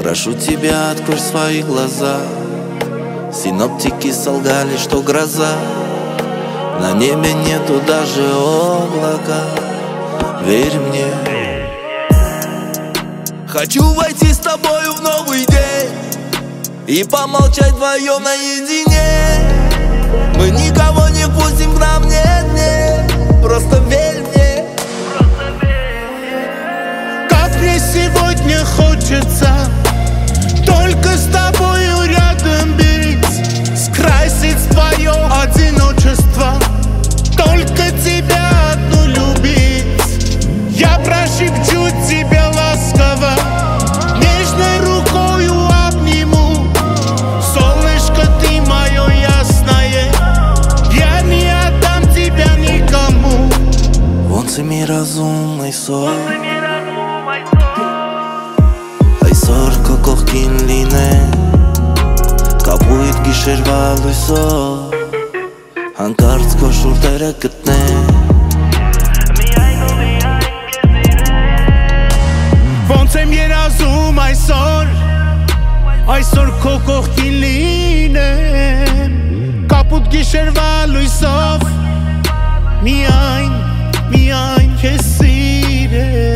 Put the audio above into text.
Прошу тебя, открой свои глаза. Синоптики солгали, что гроза. На небе нету даже облака. Верь мне. Хочу войти с тобою в новый день и помолчать вдвоем наедине. Мы никого не пустим к нам, нет. Просто верь мне. Как мне сегодня хочется только с тобою рядом быть, скрасить свое одиночество, только тебя одну любить. Я прошепчу тебе ласково, нежной рукою обниму. Солнышко, ты мое ясное, я не отдам тебя никому. Vonțemi razumai sor Ai sor kokohkin line Kapuit gishërva lujso Hankartë s'ko shurtere këtne Vonțem e razum Այսօր քո կողքին լինեմ Կապուտ գիշերվա լույսով Միայն քեզ սիրեմ